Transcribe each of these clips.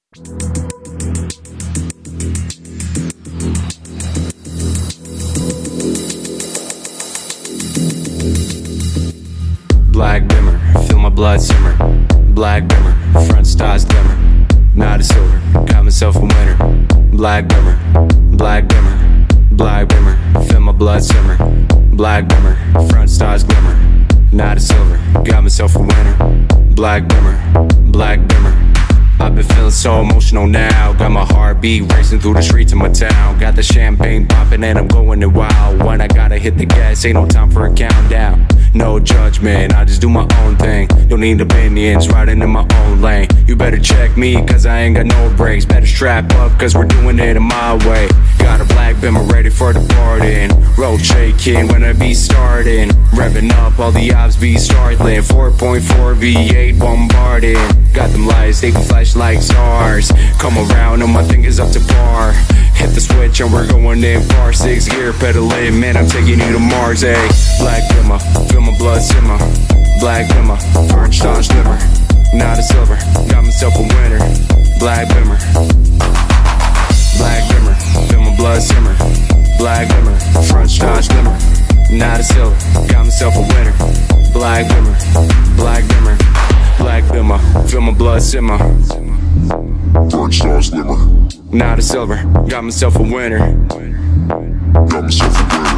Black dimmer, feel my blood simmer. Black dimmer, front stars glimmer. Not a silver, got myself a winner. Black dimmer, black dimmer, black dimmer, feel my blood simmer. Black dimmer, front stars glimmer. Not a silver, got myself a winner. Black dimmer, black dimmer. I've been feeling so emotional now. Got my heartbeat racing through the streets of my town. Got the champagne popping and I'm going it wild. When I gotta hit the gas, ain't no time for a countdown. No judgment, I just do my own thing. Don't need opinions, riding in my own lane. You better check me, cause I ain't got no brakes. Better strap up, cause we're doing it in my way. Got a black bimmer ready for the party. Road shaking when I be starting. Revving up, all the ops be startling. 4.4 V8 bombarding. Got them lights, they can flash like stars. Come around and my thing is up to par. Hit the switch and we're going in far. 6 gear pedaling, man, I'm taking you to Mars, ayy. Black dimmer, feel my blood simmer. Black dimmer, orange star slimmer. Not a silver, got myself a winner. Black dimmer, black dimmer, feel my blood simmer. Black dimmer, front star slimmer. Not a silver, got myself a winner. Black dimmer, black dimmer, black dimmer, feel my blood simmer. Front star slimmer. Not a silver, got myself a winner. Got myself a winner.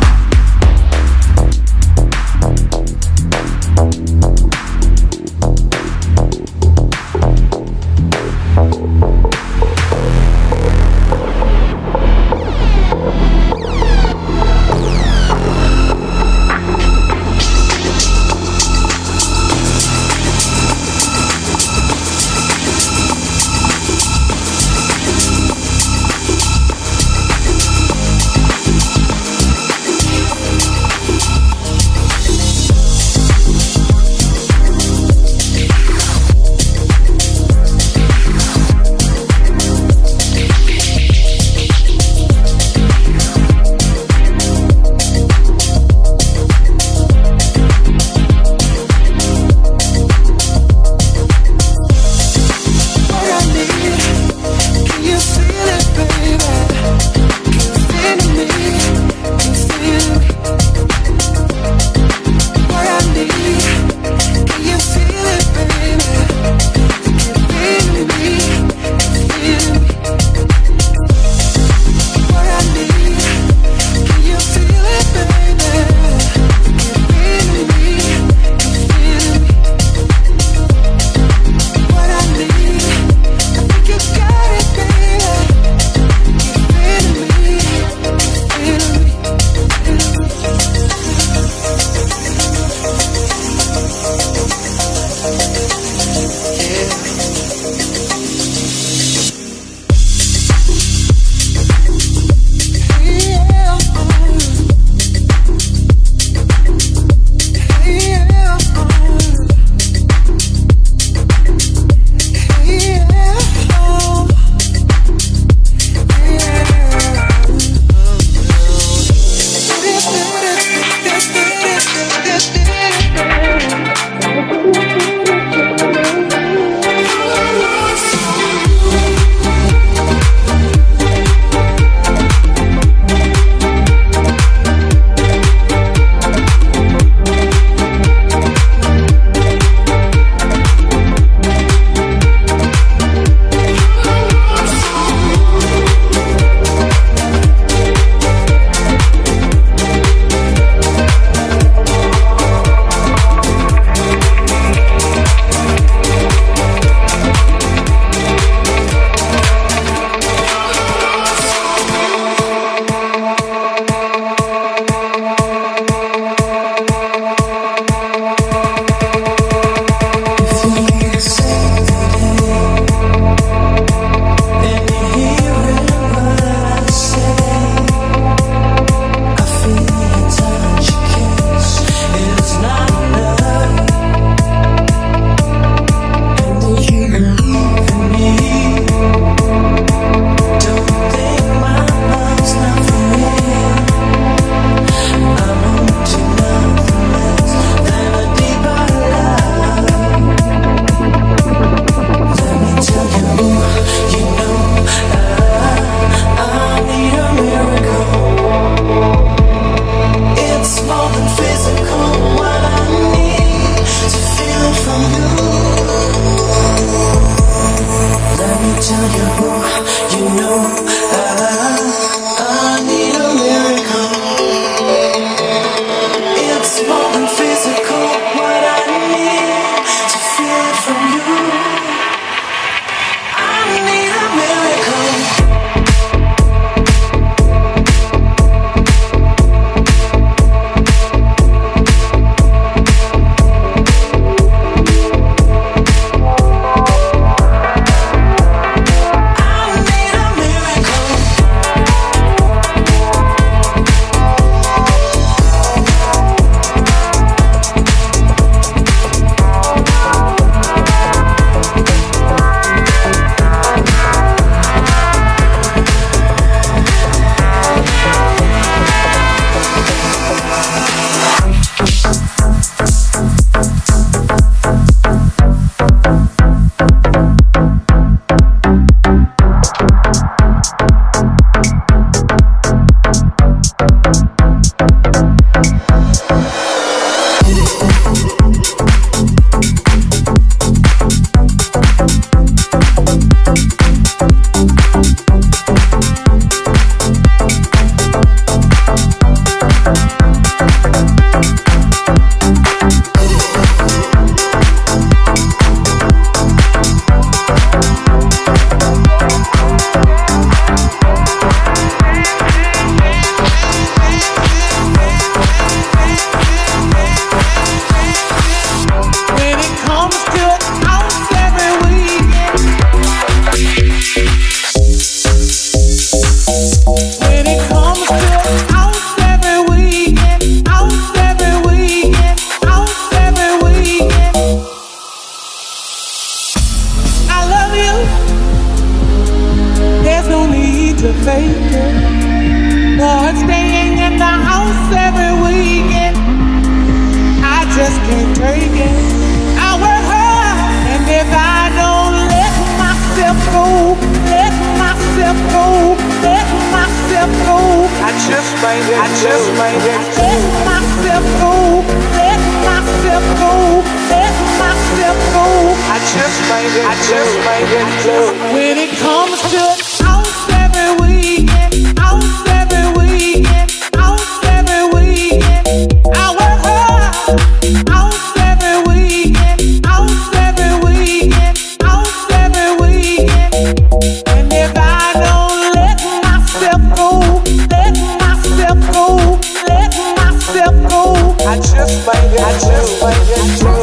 fake it. Lord, staying in the house every weekend, I just can't take it. I work hard, and if I don't let myself go, let myself go, let myself go, I just might let myself go, let myself go, let myself go, I just might let go. When it comes to house every weekend, house every weekend, house every weekend, I work hard. House every weekend, house every weekend, house every weekend. And if I don't let myself go, let myself go, let myself go, I just might let go.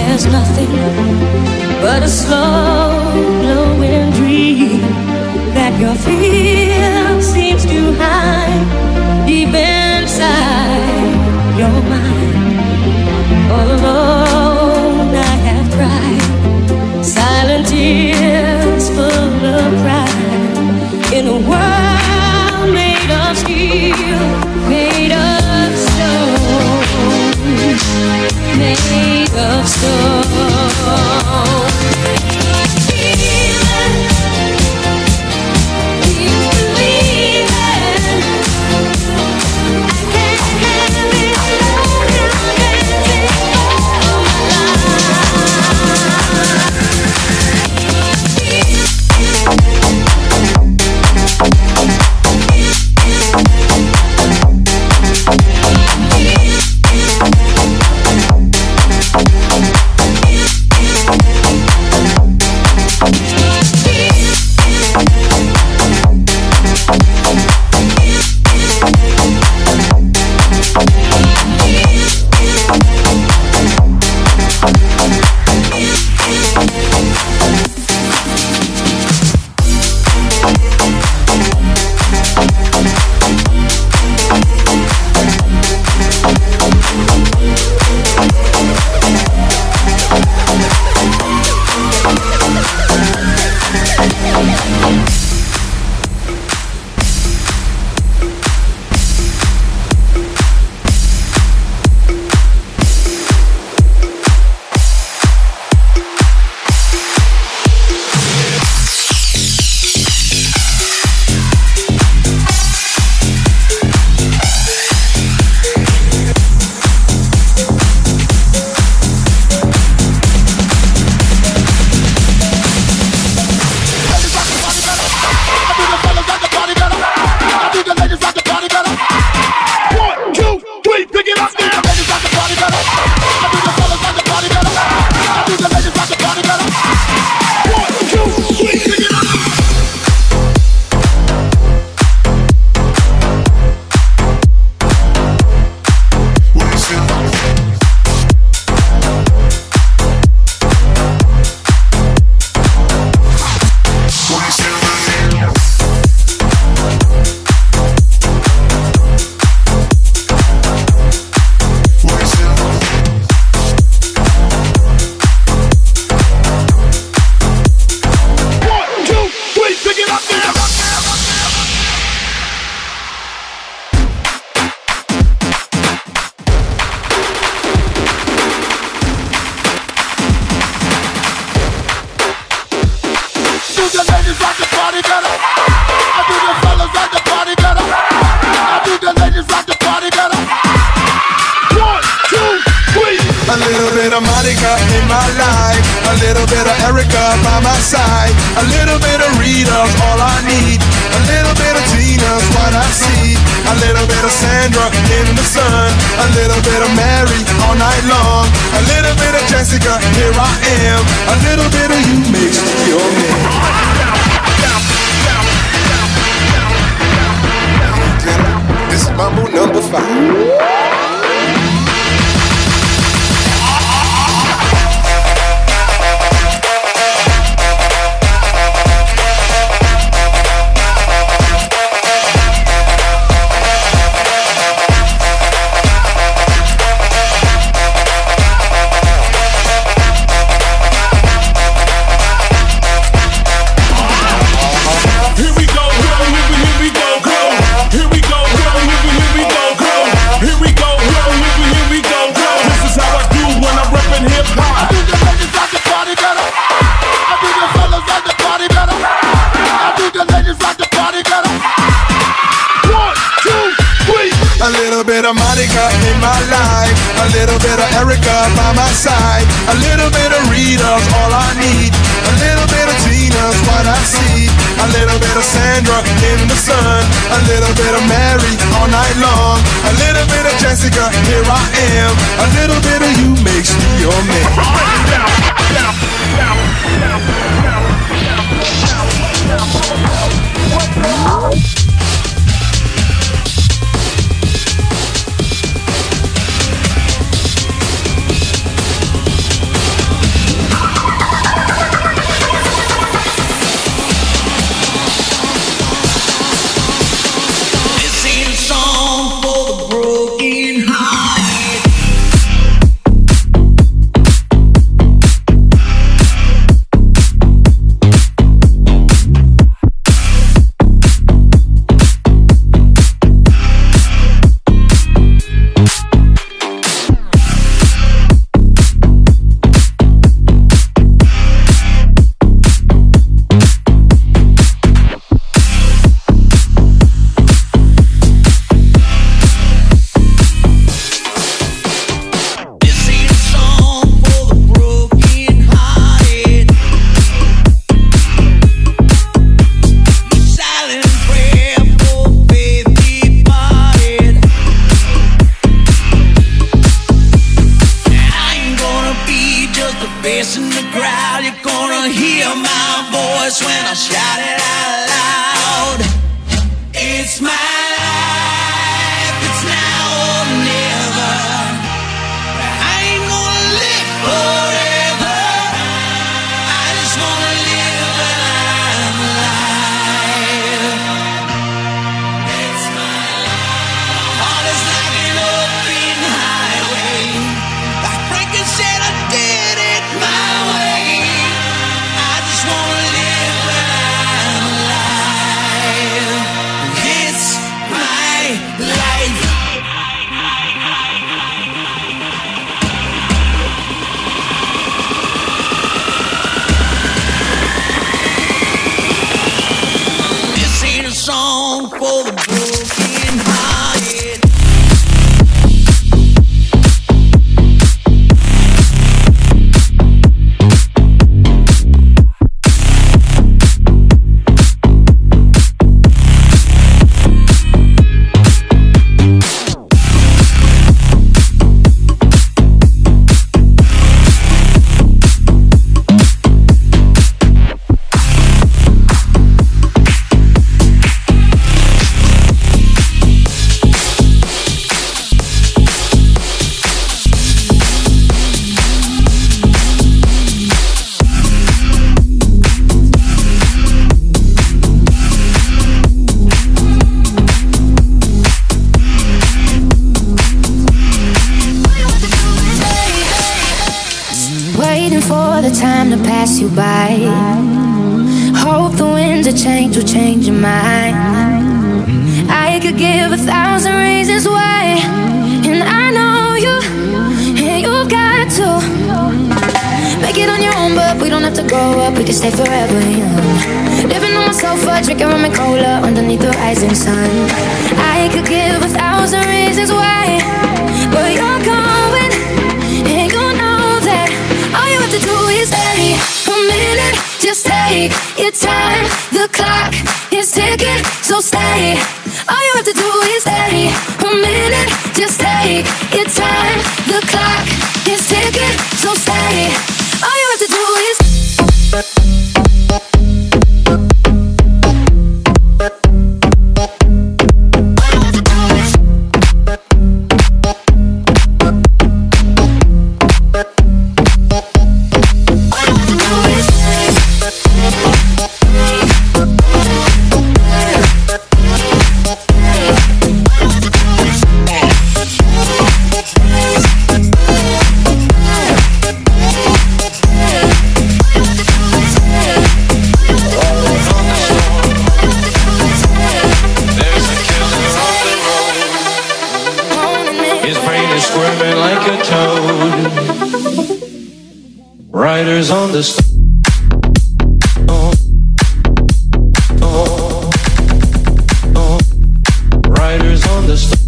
there's nothing but a slow glowing dream that your fear seems to hide deep inside your mind. All alone I have cried silent tears full of pride in a world made of steel, made of stone, made of stone. face in the crowd. You're gonna hear my voice when I shout it out loud. It's my life, it's now or never. I ain't gonna live forever. I just wanna live when I'm alive. It's my life. My heart is like an open highway. Like Franklin said, I did it my way. I just wanna live when I'm alive. It's my life. This ain't a song for the broken hearted. Waiting for the time to pass you by. Hope the winds of change will change your mind. I could give 1,000 reasons why, and I know you, and you've got to make it on your own, but we don't have to grow up, we can stay forever young. Living on my sofa, drinking rum and cola underneath the rising sun. I could give 1,000 reasons why, but you're going, and you know that all you have to do is stay a minute. Just take your time, the clock is ticking, so stay. All you have to do is stay a minute. Just take your time, the clock is ticking, so stay. All you have to do is Riders on the storm. Riders on the storm.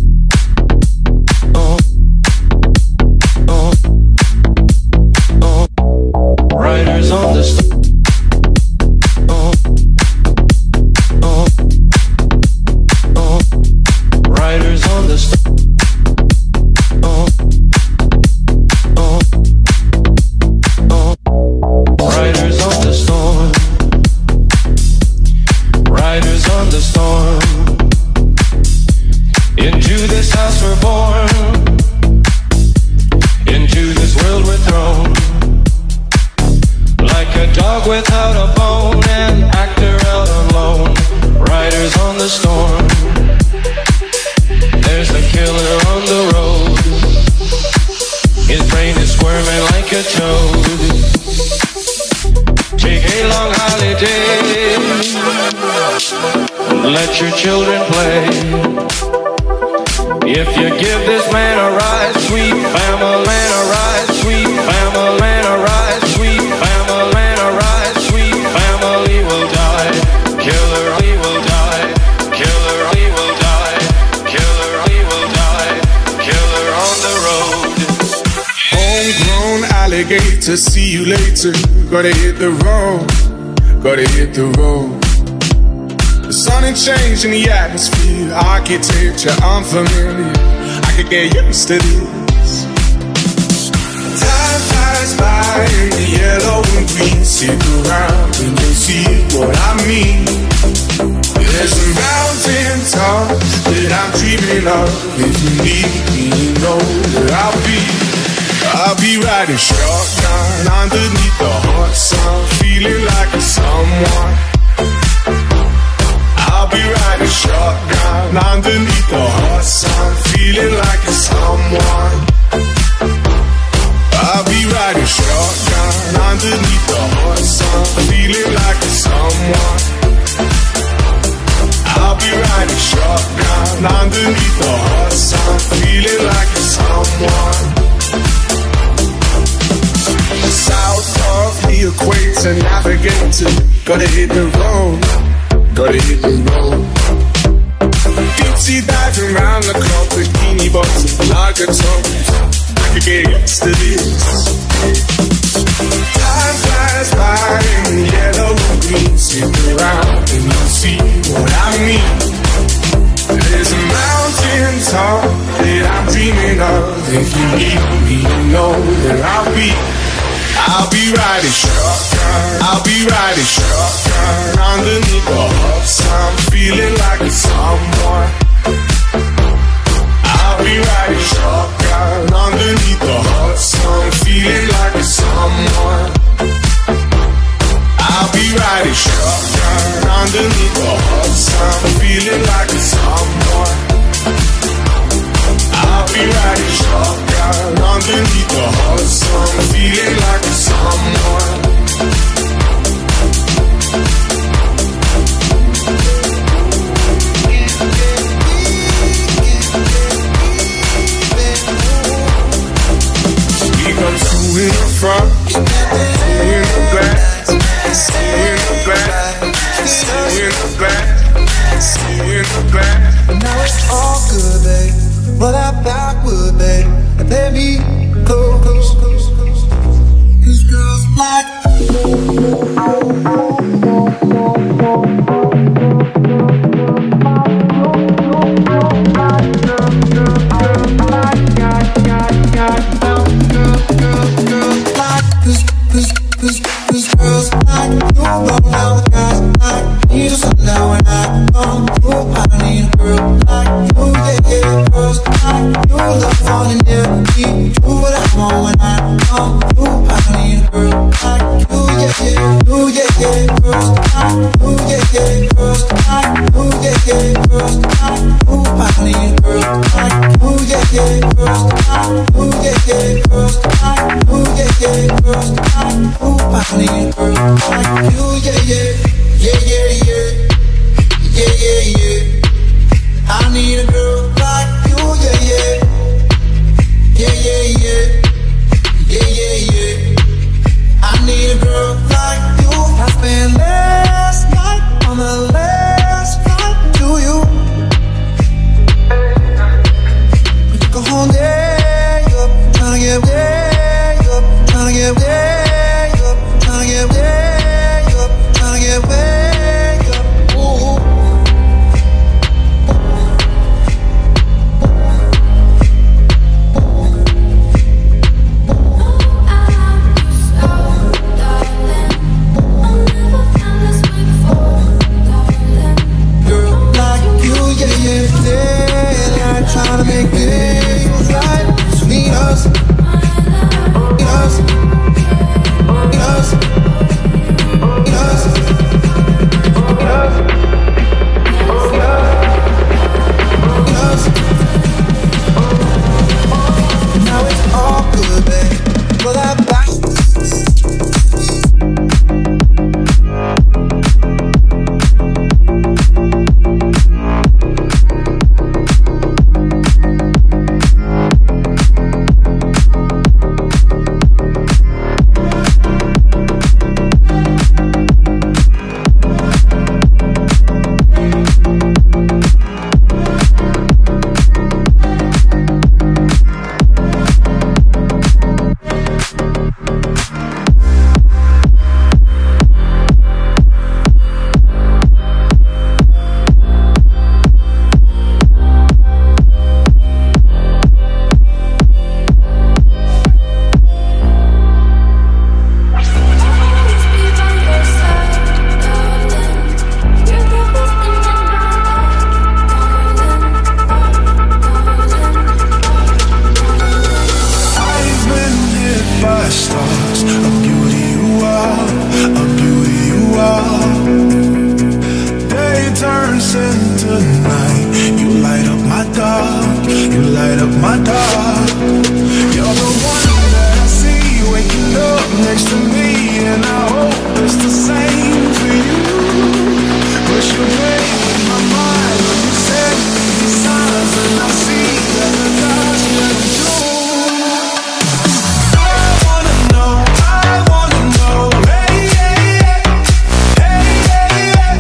Riders on the storm. Riders on the storm. Without a bone, an actor out on loan. Riders on the storm. There's a killer on the road. His brain is squirming like a toad. Take a long holiday. Let your children play. If you give this man a ride, sweet family, a ride, sweet family, a ride, sweet family, a ride, sweet family will die. Killer, he will die. Killer, he will die. Killer, he will die. Killer on the road. Homegrown alligator, see you later. Gotta hit the road. Gotta hit the road. The sun ain't changing the atmosphere. Architecture unfamiliar. I could get used to this. Time flies by in the stick around and you'll see what I mean. There's a mountain top that I'm dreaming of. If you need me, you know where I'll be riding shotgun underneath the hot sun, feeling like a someone. I'll be riding shotgun underneath the hot sun, feeling like a someone. I'll be riding shotgun underneath the hot sun, feeling like a someone. I'll be riding shotgun underneath the hot sun, feeling like a someone. South of the equator, navigator, gotta hit the road, gotta hit the road. Deep sea diving round the clock, bikini bottom, lager toes. I could get used to this. Time flies by in yellow and green, sit around and you'll see what I mean. There's a mountain top that I'm dreaming of. If you need me, you know that I'll be riding shotgun, I'll be riding shotgun underneath the hot sun, feeling like a someone. I'll be riding shotgun underneath the hot sun, feeling like a someone. I'll be riding shotgun underneath the hot sun, feeling like a someone. I'll be riding shotgun underneath the hot sun, feeling like a someone. We go two in the front, two in the back, two in the back, two in the back, two in the back. And now it's all good, babe. Roll that backward, babe, and let me close. These girls like Cause girls like you go down with guys like me. Just now when I come through, I need a girl like you, yeah. Girls like you love falling near me. Do what I want when I come through. I need a girl like you, yeah. You, yeah. Girls like you, yeah. Girls like you, yeah. Girls like you, I need a girl like you, yeah. Girls like you, yeah. Girls like you, yeah. Girls like you, I need a girl like you, yeah. I need a girl like you, yeah. I need a girl like you. I spent last night on the last flight to you. When you go home there, you're trying to get way up, trying to get way up, trying to get next to me, and I hope it's the same for you. But you play with my mind when you send me signs, and I see that the dots get true. I wanna know, hey, hey, hey, hey, hey.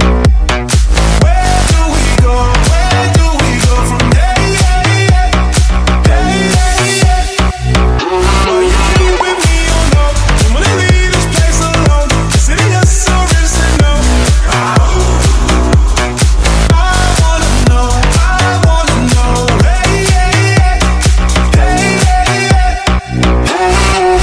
Where do we go from here? Well, you keep with me or no? I'm gonna leave this place alone. Is it yes or is it no? I wanna know, hey, hey, hey, hey, hey, hey.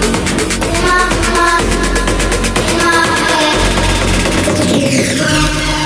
Where